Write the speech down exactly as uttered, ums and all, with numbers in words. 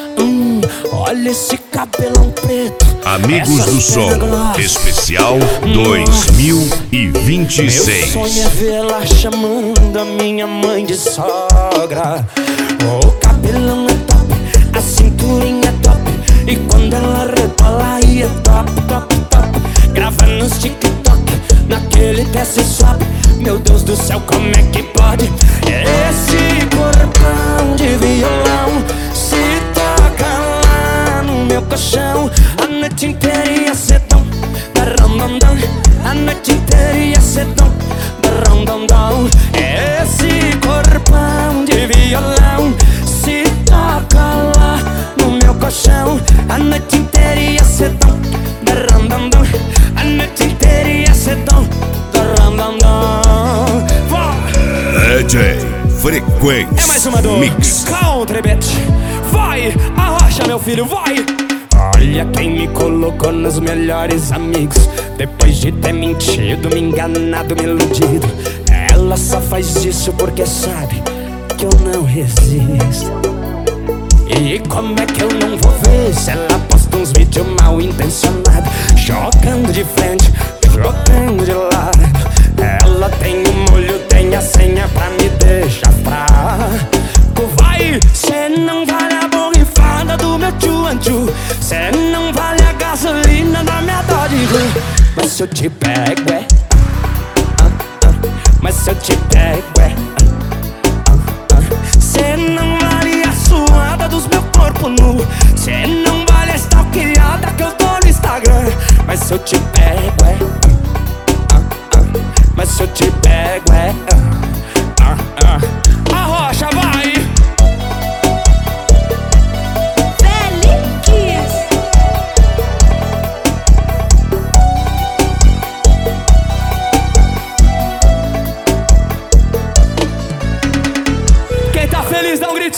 hum, olha esse cabelão preto. Amigos do Som Especial dois mil e vinte e seis. Meu sonho é vê-la chamando a minha mãe de sogra. O cabelão é top, a cinturinha é top, e quando ela rebola aí é top, top, top. Grava nos TikTok, naquele desce e sobe. Meu Deus do céu, como é que pode? Esse corpão de violão se toca lá no meu colchão. A noite inteira ia ser tão darandandam, a noite inteira ia ser tão darandandam. Esse corpão de violão se toca lá no meu colchão. A noite inteira ia ser tão darandandam, a noite inteira ia ser tão darandandam. D J Frequência É mais uma do Mix Country Beat. Vai, arrocha meu filho, vai. Olha quem me colocou nos melhores amigos, depois de ter mentido, me enganado, me iludido. Ela só faz isso porque sabe que eu não resisto. E como é que eu não vou ver se ela posta uns vídeos mal intencionados, jogando de frente, jogando de lado. Ela tem o molho, tem a senha pra me deixar fraco. Vai, cê não vale a borrifada do meu tchu-an-tchu, cê não vale a gasolina da minha Dodge. Mas se eu te pego é ah, ah, mas se eu te pego é ah, ah. Cê não vale a suada dos meu corpo nu, cê não vale a stalkeada que eu tô no Instagram. Mas se eu te pego é ah, ah, mas se eu te pego é ah, ah, ah. Arrocha, vai! Quem tá feliz dá um grito.